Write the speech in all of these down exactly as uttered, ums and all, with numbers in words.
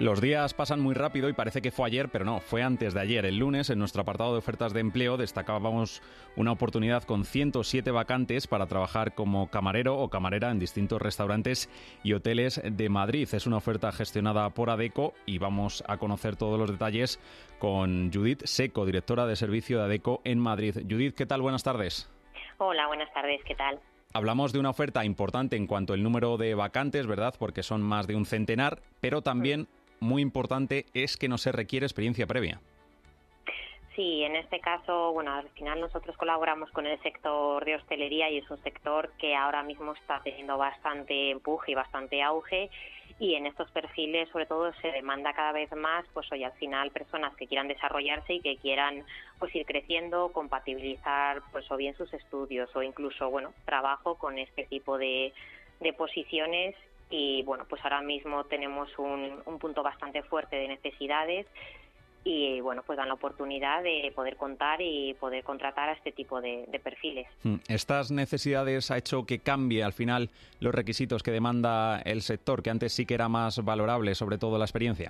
Los días pasan muy rápido y parece que fue ayer, pero no, fue antes de ayer. El lunes, en nuestro apartado de ofertas de empleo, destacábamos una oportunidad con ciento siete vacantes para trabajar como camarero o camarera en distintos restaurantes y hoteles de Madrid. Es una oferta gestionada por Adecco y vamos a conocer todos los detalles con Judith Seco, directora de servicio de Adecco en Madrid. Judith, ¿qué tal? Buenas tardes. Hola, buenas tardes, ¿qué tal? Hablamos de una oferta importante en cuanto al número de vacantes, ¿verdad? Porque son más de un centenar, pero también muy importante es que no se requiere experiencia previa. Sí, en este caso, bueno, al final nosotros colaboramos con el sector de hostelería y es un sector que ahora mismo está teniendo bastante empuje y bastante auge, y en estos perfiles sobre todo se demanda cada vez más, pues hoy al final personas que quieran desarrollarse y que quieran pues ir creciendo, compatibilizar pues o bien sus estudios o incluso, bueno, trabajo con este tipo de, de posiciones. Y bueno, pues ahora mismo tenemos un, un punto bastante fuerte de necesidades y bueno, pues dan la oportunidad de poder contar y poder contratar a este tipo de, de perfiles. ¿Estas necesidades ha hecho que cambie al final los requisitos que demanda el sector, que antes sí que era más valorable, sobre todo la experiencia?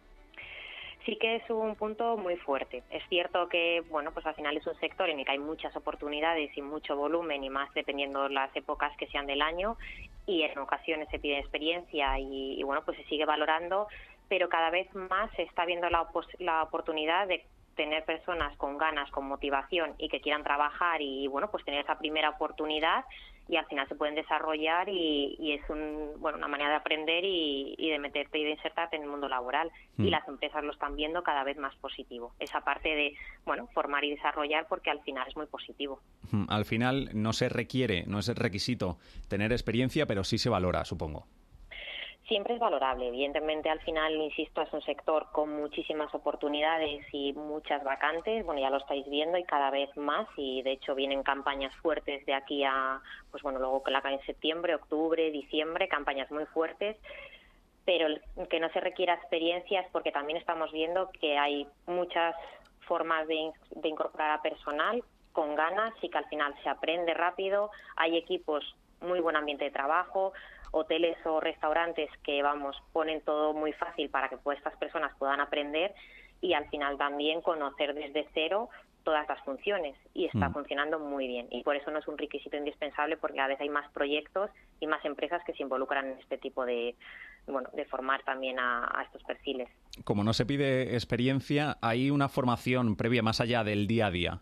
Sí que es un punto muy fuerte. Es cierto que, bueno, pues al final es un sector en el que hay muchas oportunidades y mucho volumen, y más dependiendo las épocas que sean del año, y en ocasiones se pide experiencia y, y bueno, pues se sigue valorando, pero cada vez más se está viendo la, opos- la oportunidad de tener personas con ganas, con motivación y que quieran trabajar y, bueno, pues tener esa primera oportunidad, y al final se pueden desarrollar y, y es un, bueno, una manera de aprender y, y de meterte y de insertarte en el mundo laboral. Mm. Y las empresas lo están viendo cada vez más positivo. Esa parte de, bueno, formar y desarrollar, porque al final es muy positivo. Al final no se requiere, no es el requisito tener experiencia, pero sí se valora, supongo. Siempre es valorable. Evidentemente, al final, insisto, es un sector con muchísimas oportunidades y muchas vacantes. Bueno, ya lo estáis viendo y cada vez más. Y, de hecho, vienen campañas fuertes de aquí a, pues bueno, luego que la en septiembre, octubre, diciembre, campañas muy fuertes. Pero el que no se requiera experiencia es porque también estamos viendo que hay muchas formas de, de incorporar a personal con ganas y que al final se aprende rápido. Hay equipos, muy buen ambiente de trabajo, hoteles o restaurantes que, vamos, ponen todo muy fácil para que pues, estas personas puedan aprender y al final también conocer desde cero todas las funciones, y está mm. funcionando muy bien, y por eso no es un requisito indispensable, porque a veces hay más proyectos y más empresas que se involucran en este tipo de, bueno, de formar también a, a estos perfiles. Como no se pide experiencia, ¿hay una formación previa más allá del día a día?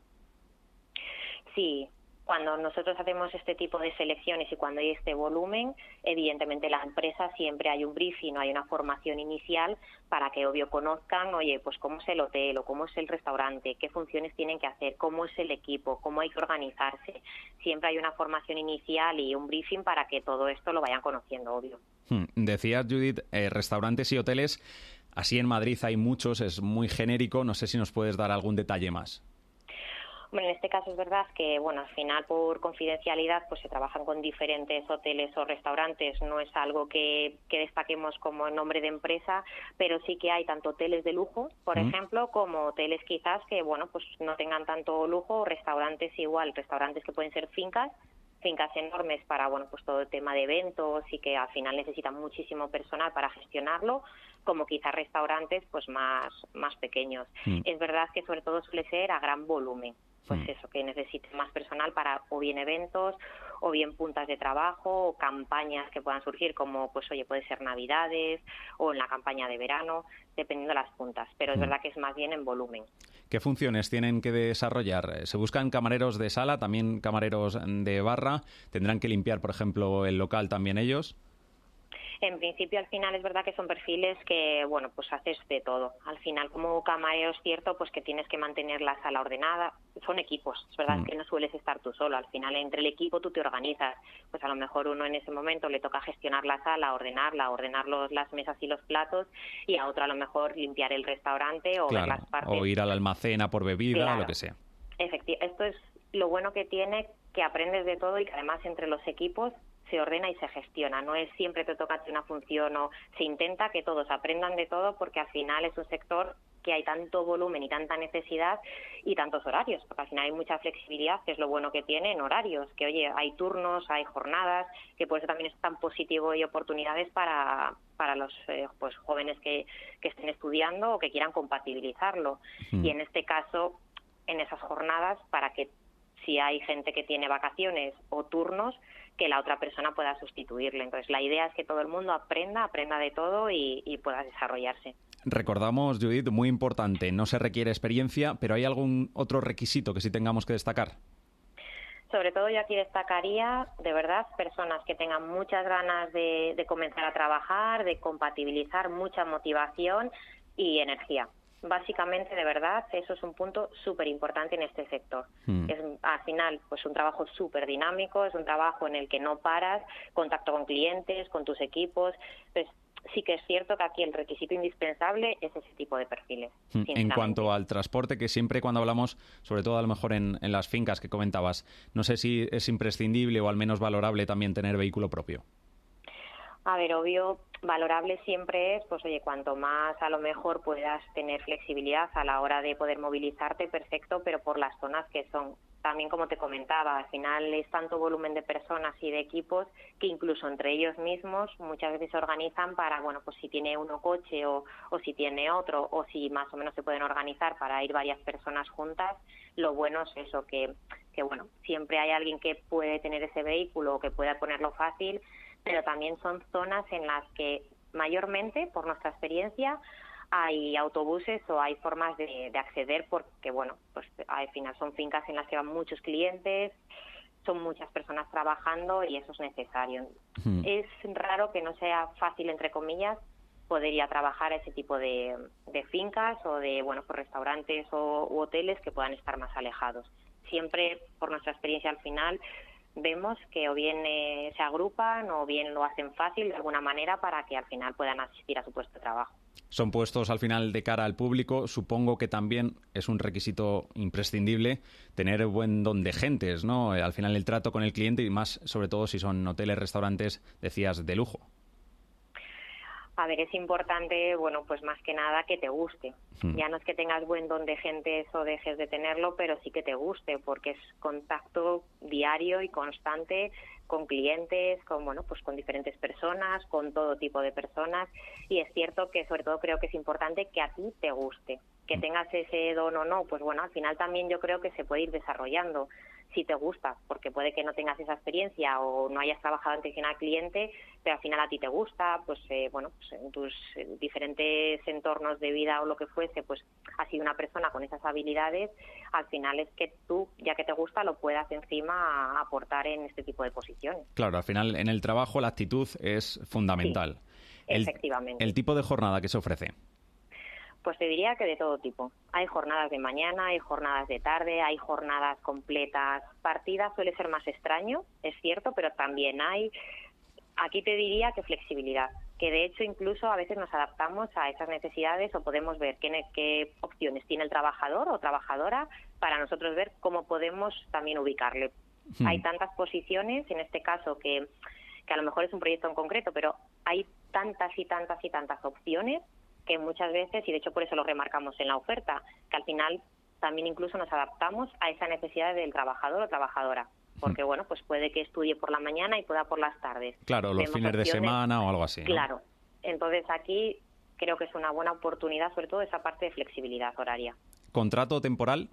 Sí. Cuando nosotros hacemos este tipo de selecciones y cuando hay este volumen, evidentemente la empresa siempre hay un briefing, hay una formación inicial para que, obvio, conozcan, oye, pues cómo es el hotel o cómo es el restaurante, qué funciones tienen que hacer, cómo es el equipo, cómo hay que organizarse. Siempre hay una formación inicial y un briefing para que todo esto lo vayan conociendo, obvio. Hmm. Decías, Judith, eh, restaurantes y hoteles, así en Madrid hay muchos, es muy genérico, no sé si nos puedes dar algún detalle más. Bueno, en este caso es verdad que, bueno, al final por confidencialidad pues se trabajan con diferentes hoteles o restaurantes, no es algo que, que destaquemos como nombre de empresa, pero sí que hay tanto hoteles de lujo, por mm. ejemplo, como hoteles quizás que, bueno, pues no tengan tanto lujo, o restaurantes igual, restaurantes que pueden ser fincas, fincas enormes para, bueno, pues todo el tema de eventos y que al final necesitan muchísimo personal para gestionarlo, como quizás restaurantes pues más, más pequeños. Mm. Es verdad que sobre todo suele ser a gran volumen. Pues eso, que necesiten más personal para o bien eventos, o bien puntas de trabajo, o campañas que puedan surgir, como, pues oye, puede ser Navidades, o en la campaña de verano, dependiendo de las puntas. Pero es mm. verdad que es más bien en volumen. ¿Qué funciones tienen que desarrollar? ¿Se buscan camareros de sala, también camareros de barra? ¿Tendrán que limpiar, por ejemplo, el local también ellos? En principio, al final, es verdad que son perfiles que, bueno, pues haces de todo. Al final, como camarero, es cierto, pues que tienes que mantener la sala ordenada. Son equipos, es verdad mm. que no sueles estar tú solo. Al final, entre el equipo tú te organizas. Pues a lo mejor uno en ese momento le toca gestionar la sala, ordenarla, ordenar los, las mesas y los platos, y a otro a lo mejor limpiar el restaurante o claro, ver las partes. O ir al almacén a por bebida, claro. lo que sea. Efectivamente, esto es lo bueno que tiene, que aprendes de todo y que además entre los equipos se ordena y se gestiona. No es siempre te toca una función, o se intenta que todos aprendan de todo, porque al final es un sector que hay tanto volumen y tanta necesidad y tantos horarios, porque al final hay mucha flexibilidad, que es lo bueno que tiene en horarios, que oye, hay turnos, hay jornadas, que por eso también es tan positivo y oportunidades para, para los eh, pues jóvenes que, que estén estudiando o que quieran compatibilizarlo. Mm. Y en este caso, en esas jornadas, para que si hay gente que tiene vacaciones o turnos, que la otra persona pueda sustituirle. Entonces, la idea es que todo el mundo aprenda, aprenda de todo y, y pueda desarrollarse. Recordamos, Judith, muy importante, no se requiere experiencia, pero ¿hay algún otro requisito que sí tengamos que destacar? Sobre todo yo aquí destacaría, de verdad, personas que tengan muchas ganas de, de comenzar a trabajar, de compatibilizar, mucha motivación y energía. Básicamente, de verdad, eso es un punto súper importante en este sector. Mm. Es, al final, pues un trabajo súper dinámico, es un trabajo en el que no paras, contacto con clientes, con tus equipos. Pues sí que es cierto que aquí el requisito indispensable es ese tipo de perfiles. Mm. En cuanto al transporte, que siempre cuando hablamos, sobre todo a lo mejor en, en las fincas que comentabas, no sé si es imprescindible o al menos valorable también tener vehículo propio. A ver, obvio, valorable siempre es, pues oye, cuanto más a lo mejor puedas tener flexibilidad a la hora de poder movilizarte, perfecto, pero por las zonas que son. También, como te comentaba, al final es tanto volumen de personas y de equipos que incluso entre ellos mismos muchas veces se organizan para, bueno, pues si tiene uno coche o, o si tiene otro, o si más o menos se pueden organizar para ir varias personas juntas. Lo bueno es eso, que, que bueno, siempre hay alguien que puede tener ese vehículo o que pueda ponerlo fácil, pero también son zonas en las que mayormente, por nuestra experiencia, hay autobuses o hay formas de, de acceder porque, bueno, pues al final son fincas en las que van muchos clientes, son muchas personas trabajando y eso es necesario. Mm. Es raro que no sea fácil, entre comillas, poder ir a trabajar a ese tipo de, de fincas o de, bueno, pues restaurantes o u hoteles que puedan estar más alejados. Siempre, por nuestra experiencia al final, vemos que o bien eh, se agrupan o bien lo hacen fácil de alguna manera para que al final puedan asistir a su puesto de trabajo. Son puestos al final de cara al público. Supongo que también es un requisito imprescindible tener buen don de gentes, ¿no? Al final el trato con el cliente y más, sobre todo si son hoteles, restaurantes, decías, de lujo. A ver, es importante, bueno, pues más que nada que te guste. Mm. Ya no es que tengas buen don de gente o dejes de tenerlo, pero sí que te guste, porque es contacto diario y constante con clientes, con, bueno, pues con diferentes personas, con todo tipo de personas. Y es cierto que, sobre todo, creo que es importante que a ti te guste. Que tengas ese don o no, pues bueno, al final también yo creo que se puede ir desarrollando si te gusta, porque puede que no tengas esa experiencia o no hayas trabajado atención al cliente, pero al final a ti te gusta, pues eh, bueno, pues en tus diferentes entornos de vida o lo que fuese, pues has sido una persona con esas habilidades, al final es que tú, ya que te gusta, lo puedas encima aportar en este tipo de posiciones. Claro, al final en el trabajo la actitud es fundamental. Sí, efectivamente. El, el tipo de jornada que se ofrece. Pues te diría que de todo tipo. Hay jornadas de mañana, hay jornadas de tarde, hay jornadas completas. Partidas suele ser más extraño, es cierto, pero también hay. Aquí te diría que flexibilidad, que de hecho incluso a veces nos adaptamos a esas necesidades o podemos ver qué, qué opciones tiene el trabajador o trabajadora para nosotros ver cómo podemos también ubicarle. Hmm. Hay tantas posiciones, en este caso, que, que a lo mejor es un proyecto en concreto, pero hay tantas y tantas y tantas opciones que muchas veces, y de hecho por eso lo remarcamos en la oferta, que al final también incluso nos adaptamos a esa necesidad del trabajador o trabajadora. Porque, bueno, pues puede que estudie por la mañana y pueda por las tardes. Claro, los Vemos fines de opciones, semana o algo así, ¿no? Claro. Entonces aquí creo que es una buena oportunidad, sobre todo esa parte de flexibilidad horaria. ¿Contrato temporal?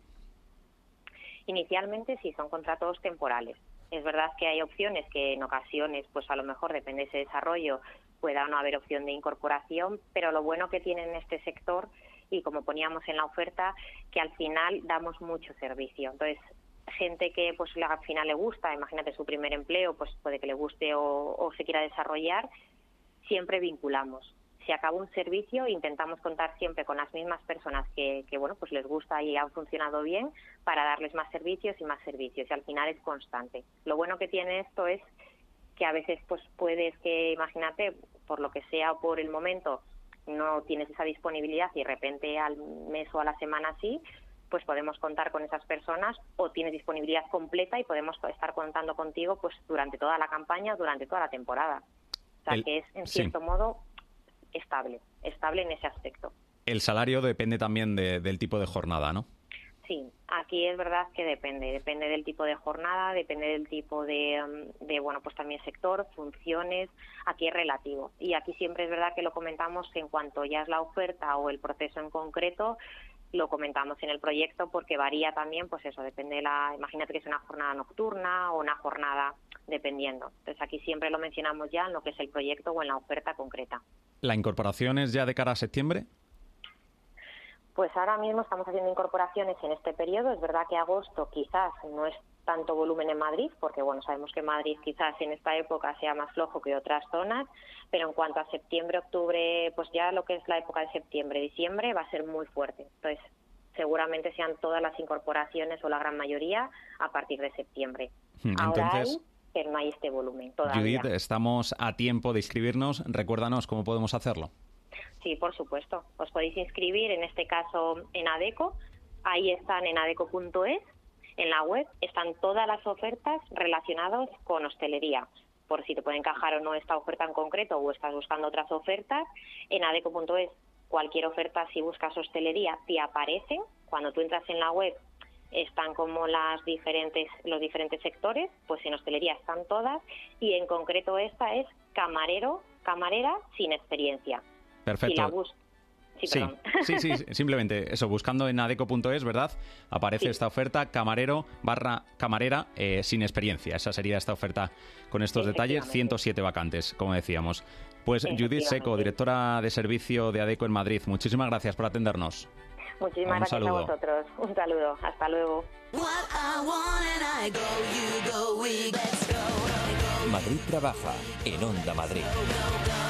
Inicialmente sí, son contratos temporales. Es verdad que hay opciones que en ocasiones, pues a lo mejor depende de ese desarrollo, pueda no haber opción de incorporación, pero lo bueno que tiene en este sector, y como poníamos en la oferta, que al final damos mucho servicio. Entonces, gente que pues al final le gusta, imagínate su primer empleo, pues puede que le guste o, o se quiera desarrollar, siempre vinculamos. Si acaba un servicio, intentamos contar siempre con las mismas personas que, que bueno, pues les gusta y han funcionado bien para darles más servicios y más servicios, y al final es constante. Lo bueno que tiene esto es que a veces pues puedes que, imagínate, por lo que sea o por el momento, no tienes esa disponibilidad y de repente al mes o a la semana sí, pues podemos contar con esas personas, o tienes disponibilidad completa y podemos estar contando contigo pues durante toda la campaña, durante toda la temporada. O sea, el, que es en cierto sí. modo estable, estable en ese aspecto. El salario depende también de, del tipo de jornada, ¿no? Sí, aquí es verdad que depende, depende del tipo de jornada, depende del tipo de, de, bueno, pues también sector, funciones, aquí es relativo. Y aquí siempre es verdad que lo comentamos en cuanto ya es la oferta o el proceso en concreto, lo comentamos en el proyecto porque varía también, pues eso, depende de la, imagínate que es una jornada nocturna o una jornada dependiendo. Entonces aquí siempre lo mencionamos ya en lo que es el proyecto o en la oferta concreta. ¿La incorporación es ya de cara a septiembre? Pues ahora mismo estamos haciendo incorporaciones en este periodo. Es verdad que agosto quizás no es tanto volumen en Madrid, porque bueno, sabemos que Madrid quizás en esta época sea más flojo que otras zonas, pero en cuanto a septiembre, octubre, pues ya lo que es la época de septiembre, diciembre va a ser muy fuerte. Entonces, seguramente sean todas las incorporaciones o la gran mayoría a partir de septiembre. Entonces, ahora hay, pero no hay este volumen todavía. Judith, estamos a tiempo de inscribirnos. Recuérdanos cómo podemos hacerlo. Sí, por supuesto. Os podéis inscribir, en este caso, en Adecco. Ahí están en adecco punto es. En la web están todas las ofertas relacionadas con hostelería. Por si te puede encajar o no esta oferta en concreto o estás buscando otras ofertas. En adecco punto es, cualquier oferta, si buscas hostelería, te aparecen. Cuando tú entras en la web, están como las diferentes, los diferentes sectores. Pues en hostelería están todas. Y en concreto esta es camarero, camarera sin experiencia. Perfecto. Si la bus- sí, sí, sí, sí, simplemente eso, buscando en adecco punto es, ¿verdad? Aparece sí. esta oferta, camarero barra camarera eh, sin experiencia. Esa sería esta oferta con estos detalles, ciento siete vacantes, como decíamos. Pues Judith Seco, directora de servicio de Adecco en Madrid, muchísimas gracias por atendernos. Muchísimas Un gracias saludo. a vosotros. Un saludo. Hasta luego. Madrid trabaja en Onda Madrid.